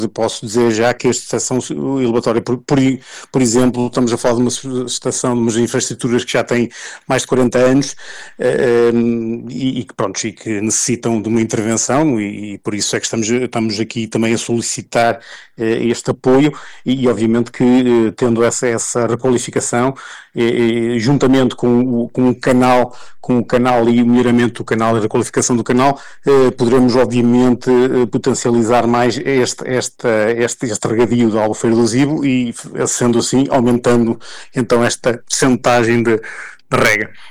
posso dizer já que esta estação elevatória, por exemplo, estamos a falar de uma estação, de umas infraestruturas que já têm mais de 40 anos e que necessitam de uma intervenção e por isso é que estamos aqui também a solicitar este apoio e obviamente que tendo essa requalificação, juntamente com o canal e o melhoramento do canal e a requalificação do canal, poderemos obviamente potencializar mais este regadio da Albufeira do Zibo e, sendo assim, aumentando então esta percentagem de rega.